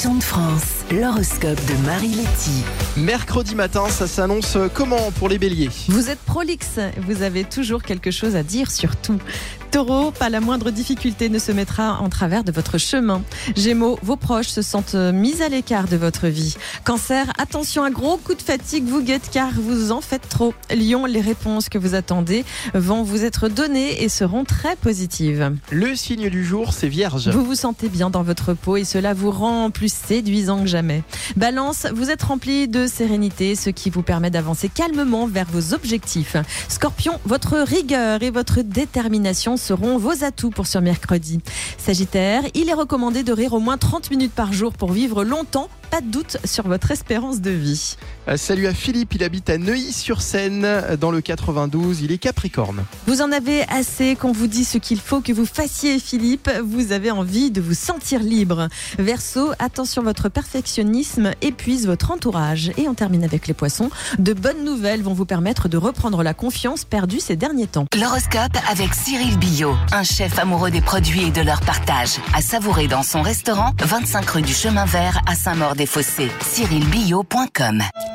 Passion de France, l'horoscope de Marie Letty. Mercredi matin, ça s'annonce comment pour les béliers ? Vous êtes prolixe, vous avez toujours quelque chose à dire sur tout. Taureau, pas la moindre difficulté ne se mettra en travers de votre chemin. Gémeaux, vos proches se sentent mis à l'écart de votre vie. Cancer, attention, un gros coup de fatigue vous guette car vous en faites trop. Lion, les réponses que vous attendez vont vous être données et seront très positives. Le signe du jour, c'est Vierge. Vous vous sentez bien dans votre peau et cela vous rend plus séduisant que jamais. Balance, vous êtes rempli de sérénité, ce qui vous permet d'avancer calmement vers vos objectifs. Scorpion, votre rigueur et votre détermination seront vos atouts pour ce mercredi. Sagittaire, il est recommandé de rire au moins 30 minutes par jour pour vivre longtemps. Pas de doute sur votre espérance de vie. Salut à Philippe, il habite à Neuilly-sur-Seine, dans le 92, il est Capricorne. Vous en avez assez qu'on vous dit ce qu'il faut que vous fassiez, Philippe. Vous avez envie de vous sentir libre. Verseau, attention, votre perfectionnisme épuise votre entourage. Et on termine avec les poissons. De bonnes nouvelles vont vous permettre de reprendre la confiance perdue ces derniers temps. L'horoscope avec Cyril Billot, un chef amoureux des produits et de leur partage. À savourer dans son restaurant, 25 rue du Chemin Vert à Saint-Maur-des-Fossés. CyrilBillot.com